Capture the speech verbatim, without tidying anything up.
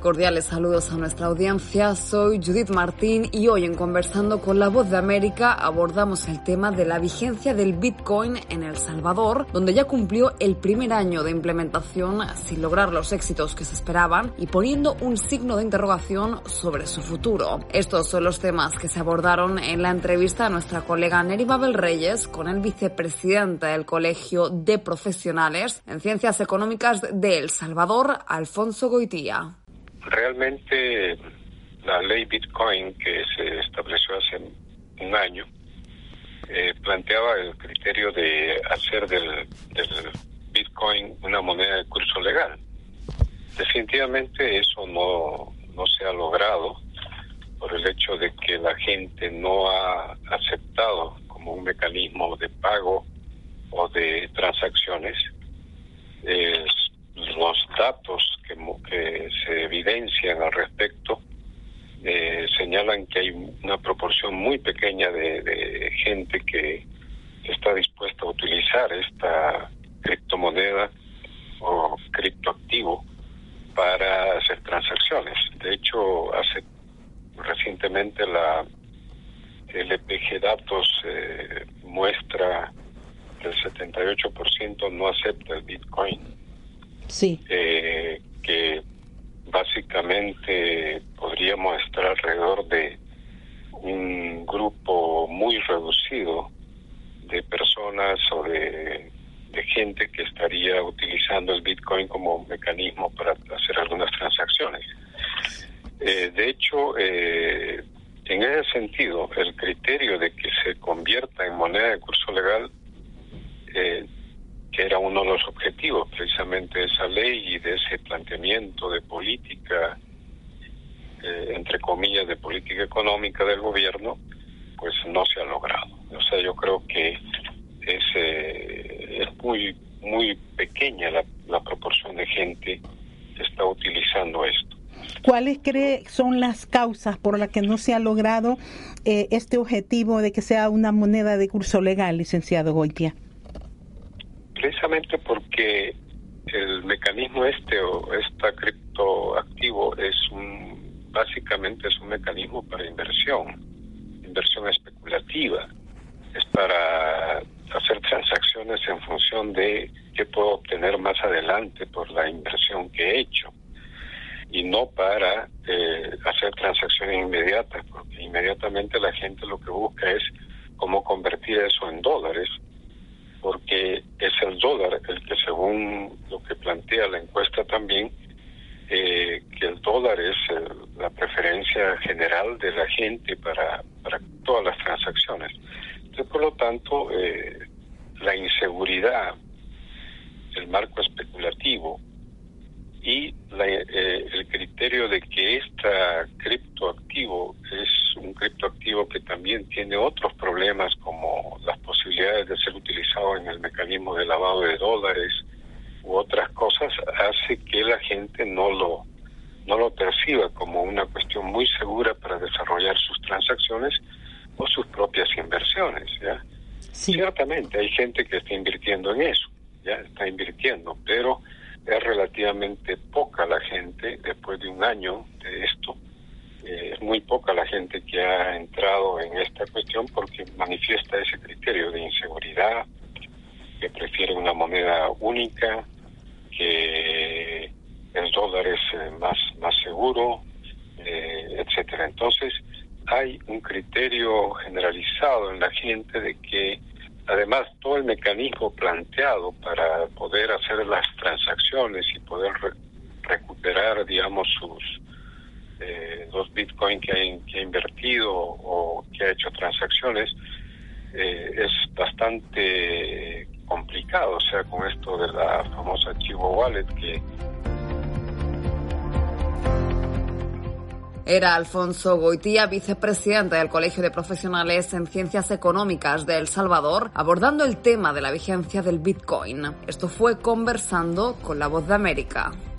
Cordiales saludos a nuestra audiencia, soy Judith Martín y hoy en Conversando con la Voz de América abordamos el tema de la vigencia del Bitcoin en El Salvador, donde ya cumplió el primer año de implementación sin lograr los éxitos que se esperaban y poniendo un signo de interrogación sobre su futuro. Estos son los temas que se abordaron en la entrevista a nuestra colega Neri Babel Reyes con el vicepresidente del Colegio de Profesionales en Ciencias Económicas de El Salvador, Alfonso Goitía. Realmente la ley Bitcoin que se estableció hace un año eh, planteaba el criterio de hacer del, del Bitcoin una moneda de curso legal. Definitivamente eso no, no se ha logrado por el hecho de que la gente no ha aceptado como un mecanismo de pago o de transacciones eh, los datos que, que se evidencian al respecto eh, señalan que hay una proporción muy pequeña de, de gente que está dispuesta a utilizar esta criptomoneda o criptoactivo para hacer transacciones. De hecho, hace recientemente la L P G Datos eh, muestra que el setenta y ocho por ciento no acepta el Bitcoin. Sí. Eh, que básicamente podríamos estar alrededor de un grupo muy reducido de personas o de, de gente que estaría utilizando el Bitcoin como mecanismo para hacer algunas transacciones. Eh, de hecho, eh, en ese sentido, el criterio de que se convierta en moneda de curso legal eh, que era uno de los objetivos precisamente de esa ley y de ese planteamiento de política, eh, entre comillas, de política económica del gobierno, pues no se ha logrado. O sea, yo creo que es, eh, es muy muy pequeña la, la proporción de gente que está utilizando esto. ¿Cuáles cree son las causas por las que no se ha logrado eh, este objetivo de que sea una moneda de curso legal, licenciado Goitía? Precisamente porque el mecanismo este o esta criptoactivo es un, básicamente es un mecanismo para inversión, inversión especulativa. Es para hacer transacciones en función de qué puedo obtener más adelante por la inversión que he hecho y no para eh, hacer transacciones inmediatas, porque inmediatamente la gente lo que busca es cómo convertir eso en dólares, porque es el dólar el que, según lo que plantea la encuesta también, eh, que el dólar es el, la preferencia general de la gente para, para todas las transacciones. Entonces, por lo tanto, eh, la inseguridad, el marco especulativo y la, eh, el criterio de que este criptoactivo es un criptoactivo que también tiene otros problemas como las posibilidades de ser utilizado en el mecanismo de lavado de dólares u otras cosas, hace que la gente no lo no lo perciba como una cuestión muy segura para desarrollar sus transacciones o sus propias inversiones, ¿ya? Sí. Ciertamente hay gente que está invirtiendo en eso, ya está invirtiendo, pero es relativamente poca la gente después de un año de esto. Eh, es muy poca la gente que ha entrado en esta cuestión porque manifiesta ese criterio de inseguridad, que prefiere una moneda única, que el dólar es eh, más, más seguro, eh, etcétera. Entonces, hay un criterio generalizado en la gente de que, además, todo el mecanismo planteado para poder hacer las transacciones y poder re- recuperar, digamos, sus eh, los bitcoins que ha, que ha invertido o que ha hecho transacciones, eh, es bastante complicado, o sea, con esto de la famosa Chivo Wallet que... Era Alfonso Goitía, vicepresidente del Colegio de Profesionales en Ciencias Económicas de El Salvador, abordando el tema de la vigencia del Bitcoin. Esto fue Conversando con la Voz de América.